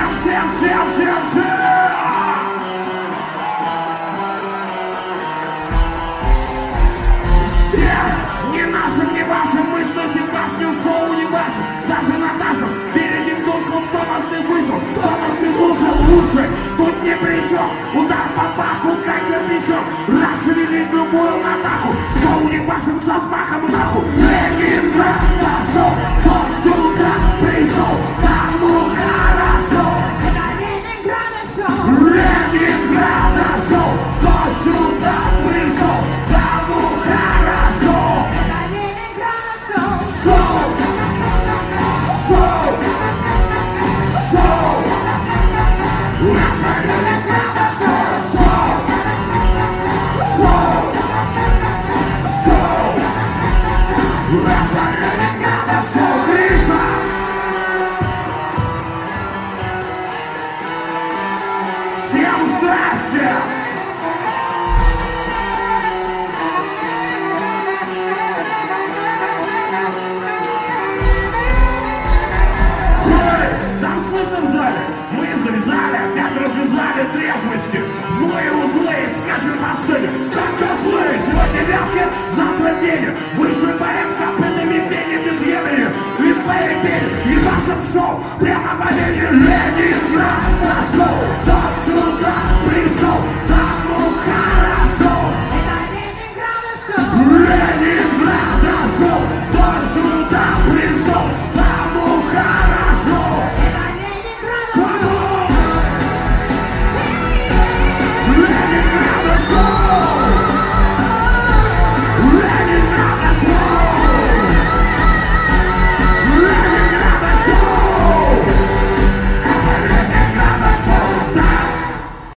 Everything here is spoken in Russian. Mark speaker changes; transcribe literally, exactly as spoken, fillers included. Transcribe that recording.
Speaker 1: всем, всем, всем, всем, всем! Всем! Не нашим, не вашим, мы сносим башню, шоу не башим. Даже на нашем передим душу, кто нас не слышал, кто нас не слушал лучше. Тут ни при чем, удар по паху, как кирпичом. Расшевелить любую атаку, шоу не башим со взмахом нахуй. Ленинград пошел, кто сюда пришел, тому хорошо. Это Ленинграда шоу. Ленинграда шоу, кто сюда пришел, тому хорошо. Это Ленинграда шоу. Шоу, шоу, шоу. Это Ленинграда шоу, шоу, шоу, шоу. Это Ленинграда шоу, Гриша. Всем здрасте! Ой, там слышно в зале? Мы завязали, опять развязали трезвости. Злые узлы, скажи на сцене, как козлы. Сегодня вялки, завтра пени. Вышли поем копытами пени без времени. И пели пени, и в вашем шоу прямо по линии Ленинград.